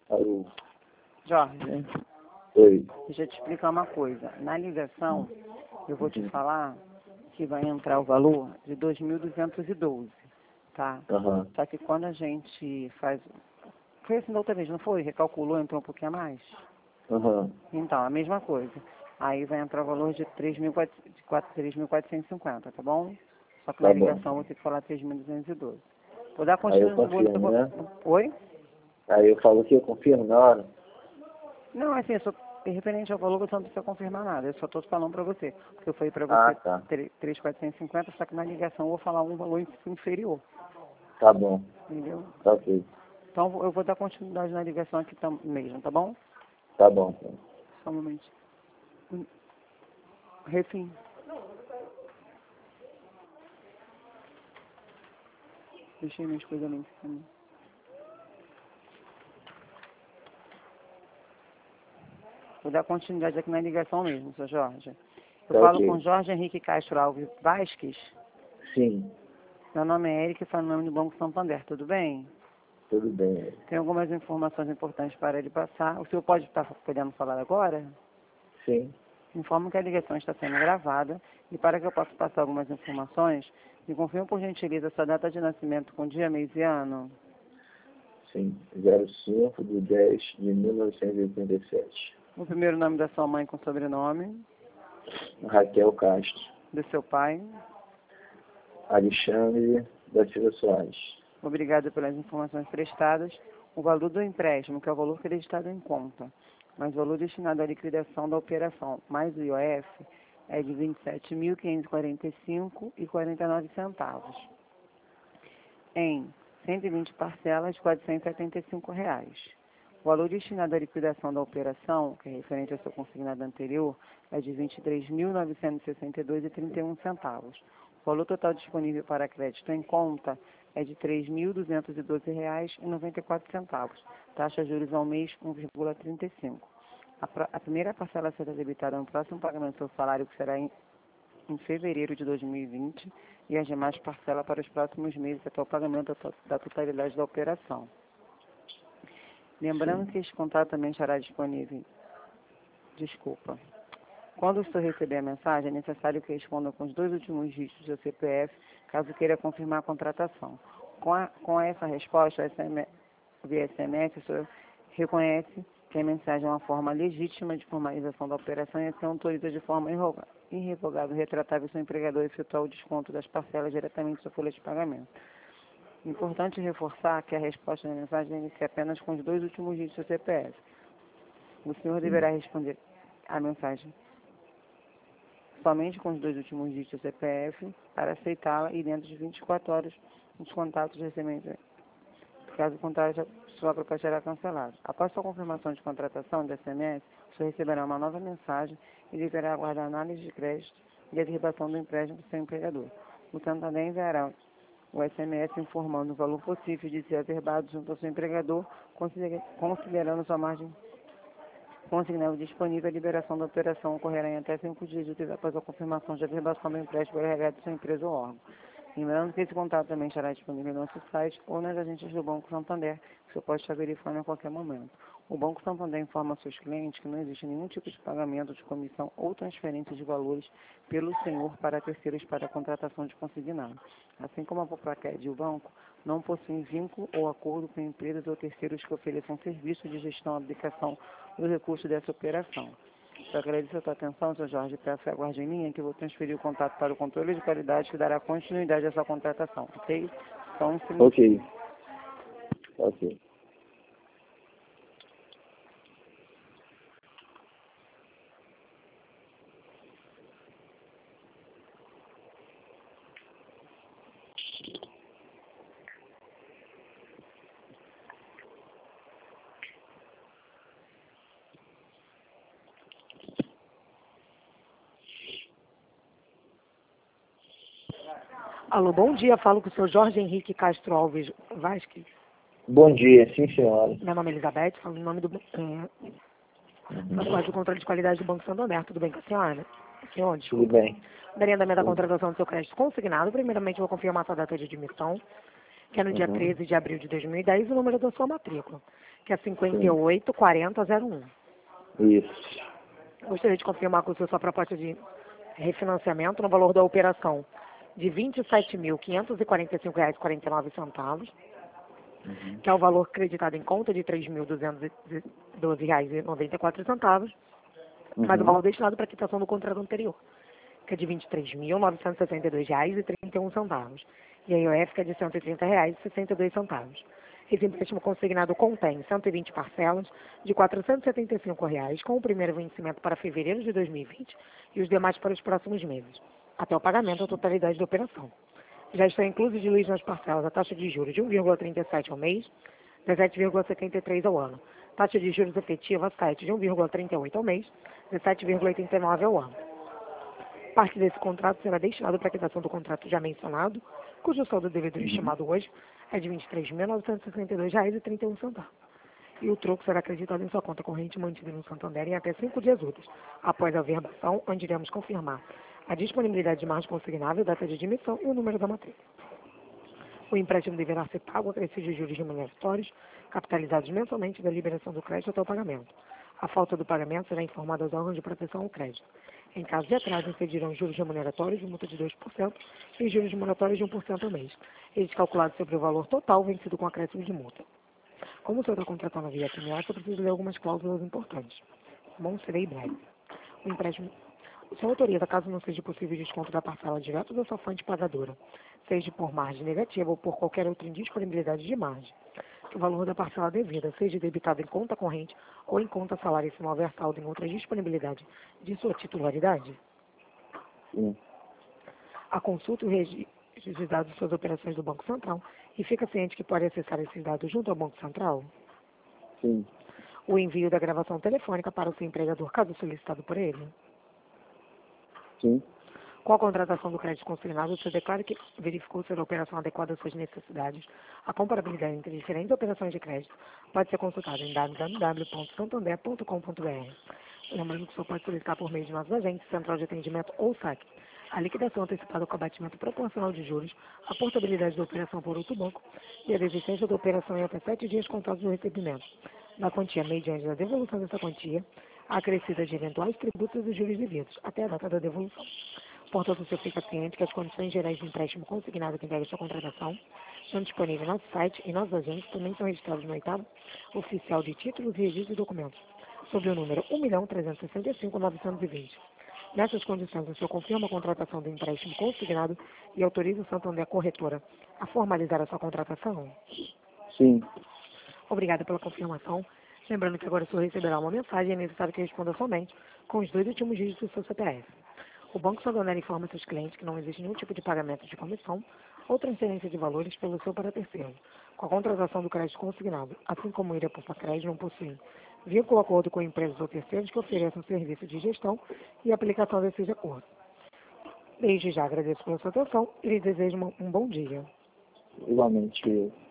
Alô. Jorge, Oi. deixa eu te explicar uma coisa. Na ligação, eu vou te falar que vai entrar o valor de 2.212, tá? Aham. Só que quando a gente faz... Foi assim da outra vez, não foi? Recalculou, entrou um pouquinho a mais? Aham. Então, a mesma coisa. Aí vai entrar o valor de 3.450, tá bom? Só que na Tá bom. ligação eu vou ter que falar 3.212. Vou dar Aí eu continuidade. confirmo, né? Oi? Aí eu falo que eu confirmo na hora. Não, assim, eu só, referente ao valor, você não precisa confirmar nada. Eu só estou falando para você. Porque eu falei para Ah, você tá. 3.450, só que na ligação eu vou falar um valor inferior. Tá bom. Entendeu? Tá ok. Então eu vou dar continuidade na ligação aqui mesmo, tá bom? Tá bom. Tá. Só um momento. Refim. Deixei minhas coisas ali em cima. Vou dar continuidade aqui na ligação mesmo, seu Jorge. Eu Tá falo ok. com Jorge Henrique Castro Alves Vasques. Sim. Meu nome é Eric e falo no nome do Banco Santander, tudo bem? Tudo bem. Tem algumas informações importantes para ele passar. O senhor pode estar podendo falar agora? Sim. Informo que a ligação está sendo gravada e para que eu possa passar algumas informações, me confirme por gentileza sua data de nascimento com dia, mês e ano. Sim. 05/10/1987. O primeiro nome da sua mãe com sobrenome, Raquel Castro. do seu pai. Alexandre da Silva Soares. Obrigado pelas informações prestadas. O valor do empréstimo, que é o valor acreditado em conta, mas o valor destinado à liquidação da operação, mais o IOF, é de R$ 27.545,49, em 120 parcelas de R$ 475. O valor destinado à liquidação da operação, que é referente ao seu consignado anterior, é de R$ 23.962,31. O valor total disponível para crédito em conta é de R$ 3.212,94. Taxa de juros ao mês 1,35. A primeira parcela será debitada no próximo pagamento do seu salário, que será em fevereiro de 2020, e as demais parcelas para os próximos meses até o pagamento da totalidade da operação. Lembrando que esse contrato também estará disponível. Desculpa. Quando o senhor receber a mensagem, é necessário que responda com os 2 últimos dígitos do seu CPF, caso queira confirmar a contratação. Com essa resposta, via SMS, o senhor reconhece que a mensagem é uma forma legítima de formalização da operação e assim autoriza de forma irrevogável e retratável seu empregador a efetuar o desconto das parcelas diretamente da sua folha de pagamento. Importante reforçar que a resposta da mensagem deve ser apenas com os 2 últimos dígitos do CPF. O senhor deverá responder a mensagem somente com os 2 últimos dígitos do CPF para aceitá-la e dentro de 24 horas os contatos recebem. Caso contrário, sua proposta será cancelada. Após sua confirmação de contratação de SMS, o senhor receberá uma nova mensagem e deverá aguardar a análise de crédito e a averbação do empréstimo do seu empregador. O Santander enviará o SMS informando o valor possível de ser averbado junto ao seu empregador, considerando sua margem consignado disponível. A liberação da operação ocorrerá em até 5 dias úteis após a confirmação de averbação do empréstimo pelo RH de sua empresa ou órgão. Lembrando que esse contato também estará disponível no nosso site ou nas agências do Banco Santander, que você pode estar verificando a qualquer momento. O Banco Santander informa a seus clientes que não existe nenhum tipo de pagamento de comissão ou transferência de valores pelo senhor para terceiros para a contratação de consignado. Assim como a Popracred e o banco não possuem vínculo ou acordo com empresas ou terceiros que ofereçam serviço de gestão ou aplicação do recurso dessa operação. Eu agradeço a sua atenção, Sr. Jorge, peço que aguarde em linha que eu vou transferir o contato para o controle de qualidade que dará continuidade à sua contratação, ok? Só um segundo. Ok. Ok. Alô, bom dia, falo com o Sr. Jorge Henrique Castro Alves Vasques. Bom dia, sim, senhora. Meu nome é Elizabeth, falo em nome do do controle de qualidade do Banco Santander. Tudo bem com a senhora? Senhor, Tudo desculpa. bem. Daria andamento da contratação do seu crédito consignado. Primeiramente, vou confirmar sua data de admissão, que é no dia 13 de abril de 2010, e o número da sua matrícula, que é 584001. Isso. Gostaria de confirmar com o senhor sua proposta de refinanciamento no valor da operação de R$ 27.545,49, que é o valor creditado em conta de R$ 3.212,94, mais o valor destinado para a quitação do contrato anterior, que é de R$ 23.962,31, e a IOF, que é de R$ 130,62. Esse empréstimo consignado contém 120 parcelas de R$ 475, com o primeiro vencimento para fevereiro de 2020 e os demais para os próximos meses, até o pagamento da totalidade da operação. Já estão inclusos diluídos nas parcelas a taxa de juros de 1,37 ao mês, 17,73 ao ano. Taxa de juros efetiva site de 1,38 ao mês, 17,89 ao ano. Parte desse contrato será destinado para a quitação do contrato já mencionado, cujo saldo devedor estimado hoje é de R$ 23.962,31. E o troco será acreditado em sua conta corrente mantida no Santander em até 5 dias úteis, após a verbação, onde iremos confirmar a disponibilidade de margem consignável, data de admissão e o número da matrícula. O empréstimo deverá ser pago a crescidos de juros remuneratórios, capitalizados mensalmente da liberação do crédito até o pagamento. A falta do pagamento será informada aos órgãos de proteção ao crédito. Em caso de atraso, incidirão juros remuneratórios de multa de 2% e juros remuneratórios de 1% ao mês, eles calculados sobre o valor total vencido com acréscimo de multa. Como o senhor está contratando via SMS, eu preciso ler algumas cláusulas importantes. Bom, serei breve. O empréstimo. O senhor autoriza, caso não seja possível desconto da parcela direta da sua fonte pagadora, seja por margem negativa ou por qualquer outra indisponibilidade de margem, que o valor da parcela devida seja debitado em conta corrente ou em conta salário se não houver saldo em outra disponibilidade de sua titularidade? Sim. A consulta e o registro de dados de suas operações do Banco Central e fica ciente que pode acessar esses dados junto ao Banco Central? Sim. O envio da gravação telefônica para o seu empregador, caso solicitado por ele? Sim. Com a contratação do crédito consignado, você declara que verificou ser a operação adequada às suas necessidades. A comparabilidade entre diferentes operações de crédito pode ser consultada em www.santander.com.br. Lembrando que o senhor pode solicitar por meio de nossos agentes, central de atendimento ou saque, a liquidação antecipada com abatimento proporcional de juros, a portabilidade da operação por outro banco e a desistência da operação em até 7 dias contados do recebimento da quantia mediante a devolução dessa quantia, acrescida de eventuais tributos e juros devidos, até a data da devolução. Portanto, o senhor fica ciente que as condições gerais de empréstimo consignado que integra sua contratação estão disponíveis no nosso site e nossos agentes também são registrados no 8º Oficial de Títulos e Registros de Documentos, sob o número 1.365.920. Nessas condições, o senhor confirma a contratação do empréstimo consignado e autoriza o Santander Corretora a formalizar a sua contratação? Sim. Obrigada pela confirmação. Lembrando que agora o senhor receberá uma mensagem e é necessário que responda somente com os 2 últimos dígitos do seu CPF. O Banco Santander informa seus clientes que não existe nenhum tipo de pagamento de comissão ou transferência de valores pelo seu para terceiro. Com a contratação do crédito consignado, assim como o Irapumpa Crédito não possui vínculo acordo com empresas ou terceiros que ofereçam serviço de gestão e aplicação desses acordos. Desde já agradeço pela sua atenção e lhe desejo um bom dia. Igualmente eu.